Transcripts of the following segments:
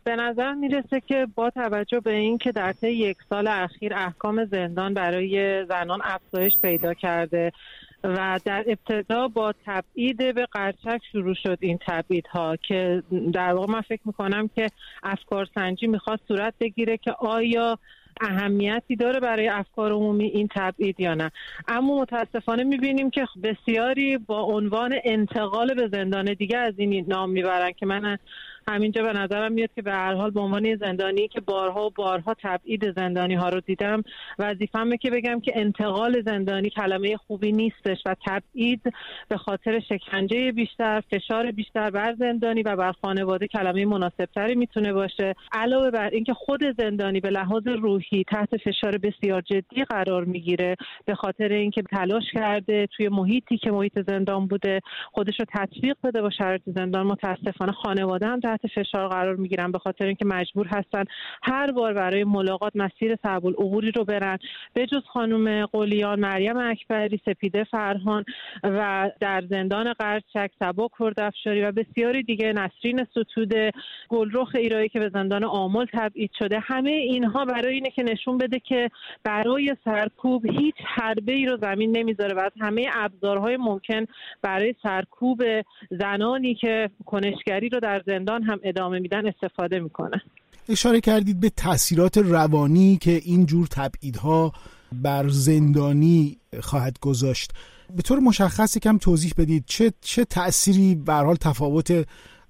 به نظر میرسه که با توجه به این که در طی 1 سال اخیر احکام زندان برای زنان افزایش پیدا کرده و در ابتدا با تبعید به قرچک شروع شد این تبعیدها که در واقع من فکر میکنم که افکارسنجی میخواد صورت بگیره که آیا اهمیتی داره برای افکار عمومی این تبعید یا نه. اما متاسفانه میبینیم که بسیاری با عنوان انتقال به زندان دیگه از این نام میبرن که من همینجا به نظرم میاد که به هر حال به عنوان زندانی که بارها و بارها تبعید زندانی ها رو دیدم وظیفه‌مه که بگم که انتقال زندانی کلمه خوبی نیستش و تبعید به خاطر شکنجه بیشتر، فشار بیشتر بر زندانی و بر خانواده کلمه مناسبتری میتونه باشه. علاوه بر اینکه خود زندانی به لحاظ روحی تحت فشار بسیار جدی قرار میگیره به خاطر اینکه تلاش کرده توی محیطی که محیط زندان بوده خودش رو تطبیق بده با شرایط زندان. متاسفانه خانواده هم تحت فشار قرار میگیرن به خاطر اینکه مجبور هستن هر بار برای ملاقات مسیر صعب العبوری رو برن. به جز خانم قلیان، مریم اکبری، سپیده فرهان و در زندان قرچک صبا کردافشاری و بسیاری دیگه، نسرین ستوده، گلرخ ایرایی که به زندان آمل تبعید شده، همه اینها برای اینه که نشون بده که برای سرکوب هیچ حربه‌ای رو زمین نمیذاره و از همه ابزارهای ممکن برای سرکوب زنانی که کنشگری رو در زندان هم ادامه میدن استفاده میکنه. اشاره کردید به تاثیرات روانی که این جور تبعیدها بر زندانی خواهد گذاشت. به طور مشخص کم توضیح بدید چه تأثیری به هر حال تفاوت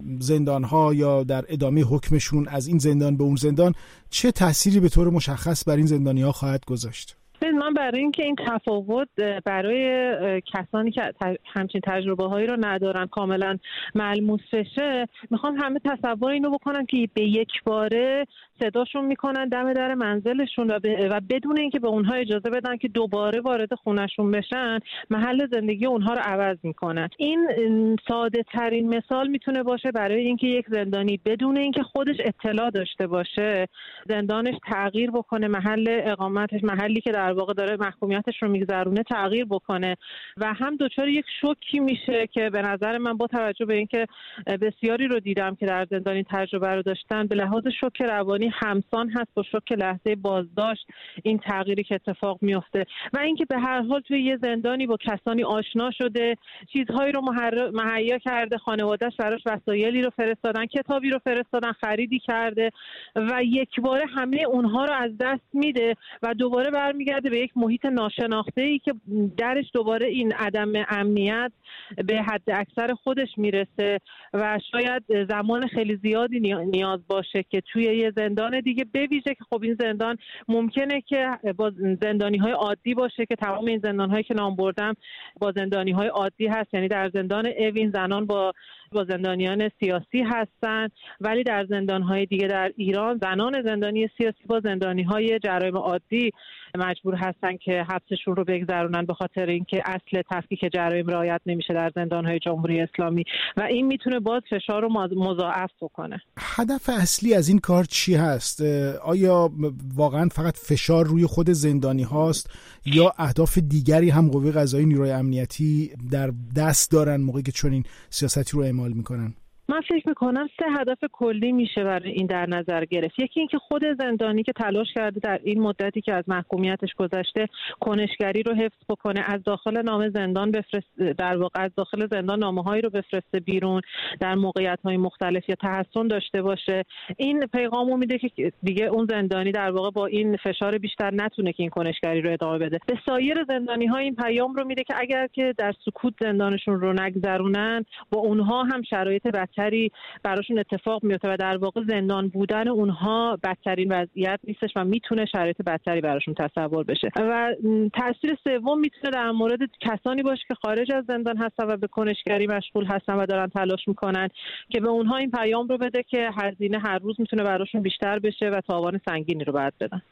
زندانها یا در ادامه حکمشون از این زندان به اون زندان چه تأثیری به طور مشخص بر این زندانی‌ها خواهد گذاشت؟ من برای اینکه این تفاوت برای کسانی که همچین تجربه هایی رو ندارن کاملا ملموس بشه، میخوام همه تصور اینو بکنن که به یک باره صداشون میکنن دم در منزلشون و بدون اینکه به اونها اجازه بدن که دوباره وارد خونشون بشن محل زندگی اونها رو عوض میکنن. این ساده ترین مثال میتونه باشه برای اینکه یک زندانی بدون اینکه خودش اطلاع داشته باشه زندانش تغییر بکنه، محل اقامتش، محلی که در واقع داره محکومیتش رو میگذرونه تغییر بکنه و هم دچار یک شوکی میشه که به نظر من با توجه به اینکه بسیاری رو دیدم که در زندان این تجربه رو داشتن به لحاظ شوک روانی همسان هست با شوک لحظه بازداشت این تغییری که اتفاق میفته و اینکه به هر حال توی یه زندانی با کسانی آشنا شده، چیزهایی رو مهیا کرده، خانواده‌اش براش وسایلی رو فرستادن، کتابی رو فرستادن، خریدی کرده و یک باره همه اونها رو از دست میده و دوباره برمیگرده به یک محیط ناشناخته‌ای که درش دوباره این عدم امنیت به حد اکثر خودش میرسه و شاید زمان خیلی زیادی نیاز باشه که توی یه زندان دیگه بویژه که خب این زندان ممکنه که با زندانی‌های عادی باشه که تمام این زندان‌هایی که نام بردم با زندانی‌های عادی هست، یعنی در زندان اوین زنان با زندانیان سیاسی هستن ولی در زندان‌های دیگه در ایران زنان زندانی سیاسی با زندانی‌های جرایم عادی مجبور هستن که حبسشون رو بگذرونن به خاطر اینکه اصل تفکیک جرایم رعایت نمیشه در زندان‌های جمهوری اسلامی و این میتونه باز فشار رو مضاعف بکنه. هدف اصلی از این کار چی هست؟ آیا واقعا فقط فشار روی خود زندانی هاست یا اهداف دیگری هم قوه قضاییه نیروی امنیتی در دست دارن موقعی که چنین سیاستی رو اعمال میکنن؟ من فکر میکنم 3 هدف کلی میشه برای این در نظر گرفت. یکی اینکه خود زندانی که تلاش کرده در این مدتی که از محکومیتش گذشته کنشگری رو حفظ بکنه، از داخل نام زندان بفرسته، در واقع از داخل زندان نامه‌هایی رو بفرسته بیرون در موقعیت‌های مختلف یا تحسن داشته باشه. این پیغامو میده که دیگه اون زندانی در واقع با این فشار بیشتر نتونه که این کنشگری رو ادامه بده. به سایر زندانی‌ها این پیام رو میده که اگر که در سکوت زندانشون رو نگذرونن با اونها هم شرایط بدتری براشون اتفاق میفته و در واقع زندان بودن اونها بدترین وضعیت نیستش و میتونه شرایط بدتری براشون تصور بشه. و تاثیر سوم میتونه در مورد کسانی باشه که خارج از زندان هستن و به کنشگری مشغول هستن و دارن تلاش میکنن که به اونها این پیام رو بده که هزینه هر روز میتونه براشون بیشتر بشه و تاوان سنگینی رو باید بدن.